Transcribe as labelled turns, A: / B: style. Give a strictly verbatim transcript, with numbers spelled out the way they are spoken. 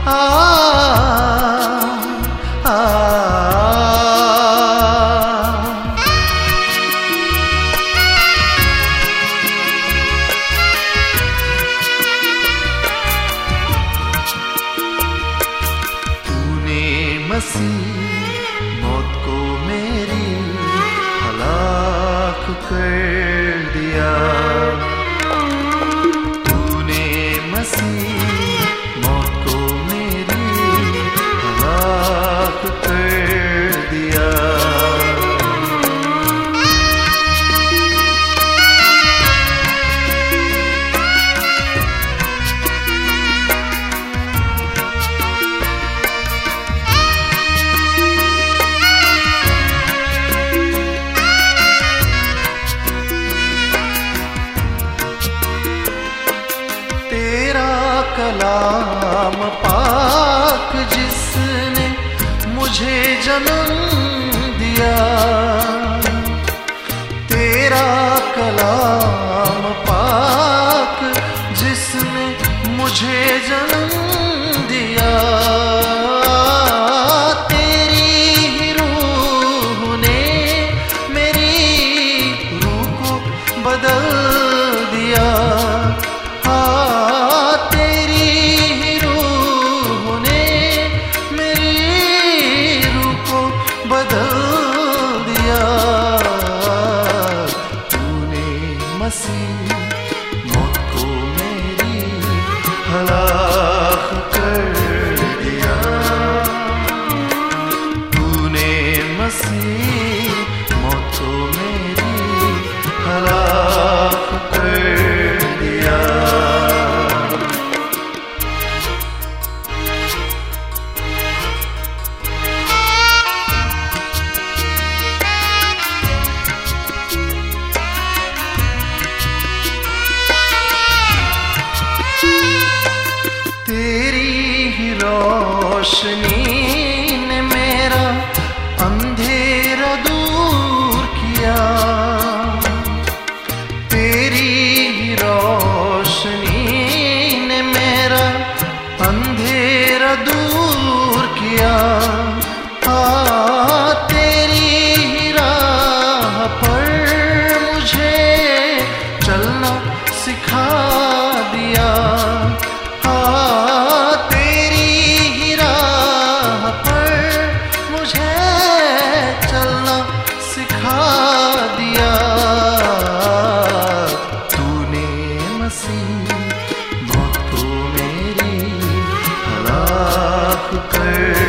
A: आ, आ, तूने मसीह मौत को मेरी हलाक कर दिया। तूने मसीह मौत को मेरी हलाक कर दिया। कलाम पाक जिसने मुझे जन्म दिया, तेरा कलाम पाक जिसने मुझे जन्म दिया। तेरी ही रूह ने मेरी रूह को बदल दिया। मसीह मौत को मेरी हलाक कर दिया। तूने मसीह मौत को मेरी हलाक कर दिया। तेरी ही रोशनी ने मेरा अंधेरा दूर किया। तेरी ही रोशनी ने मेरा अंधेरा दूर किया। आ, तेरी ही राह पर मुझे चलना सिखा दिया। मौत को मेरी हलाक कर